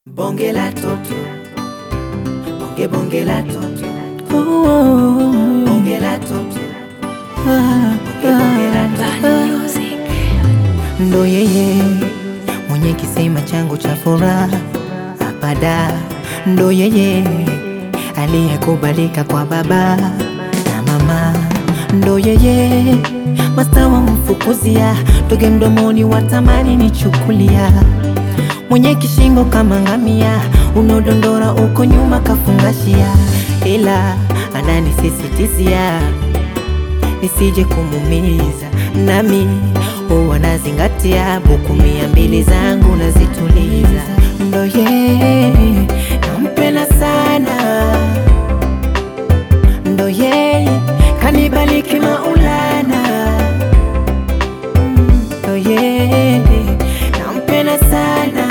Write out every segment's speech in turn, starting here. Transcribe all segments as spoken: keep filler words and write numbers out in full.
Bonge la toto, bonge bonge la toto, Oh, bonge la toto, ah, bonge la toto. ah. Ndo yeye mwenye kisema changu cha furaha apada, ndo yeye aliyekubalika kwa baba na mama, ndo yeye masta wa mfukuzia toge mdomoni watamani nichukulia, mwenye kishingo kama ngamia unodondora uko nyuma kafungashia, ila ananisisitizia nisije kumumiza, nami huwa nazingatia buku mia mbili zangu nazituliza. Ndo yeye nampenda sana, ndo yeye kanibaliki Maulana, ndo yeye nampenda sana,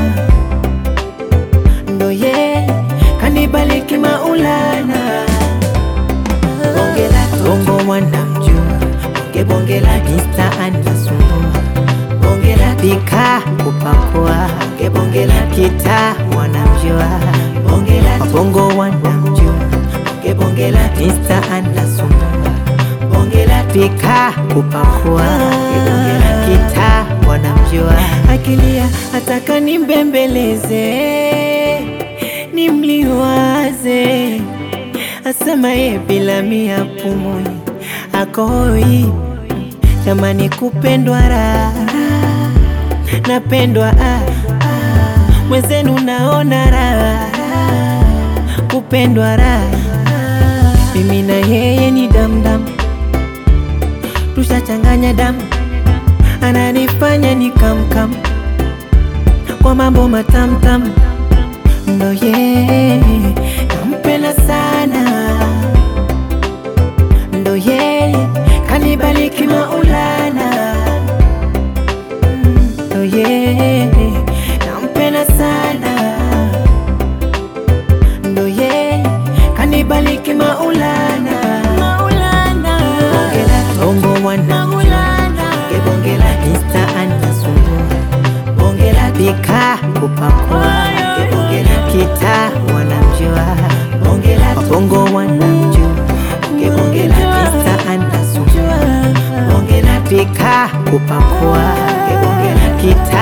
ndo yeye kanibaliki Maulana. Bonge la toto, Bongo wanamjua, bonge bonge la toto, Mister anasumbua, bonge la toto, pika kupakua, bonge bonge la toto, kita wanamjua, bonge la toto, Bongo wanamjua, bonge bonge la toto, Mister anasumbua, bonge la toto, pika kupakua, kita wanamjua, akilia ataka nimbembeleze, nimliwaze, asema ye bila mia pumui akoi, jamani kupendwa raha, napendwa ah, ah, mwenzenu naona raha, kupendwa raha, mimi na yeye ni damdam, tushachanganya damu, ananifanya ni kamkam kwa mambo matamtam, ndo yeye nampenda sana, ndo yeye kanibaliki Maulana, ndo yeye nampenda sana, ndo yeye kanibaliki Maulana, Maulana. bonge la toto, Bongo wanamjua, bonge bonge la toto, Mister anasumbua, bonge la toto, pika kupakua, bonge bonge la toto, kita wanamjua, bonge la toto, Bongo wanamjua, bonge bonge la toto, Mister anasumbua, bonge la toto, pika kupakua, bonge bonge la toto, kita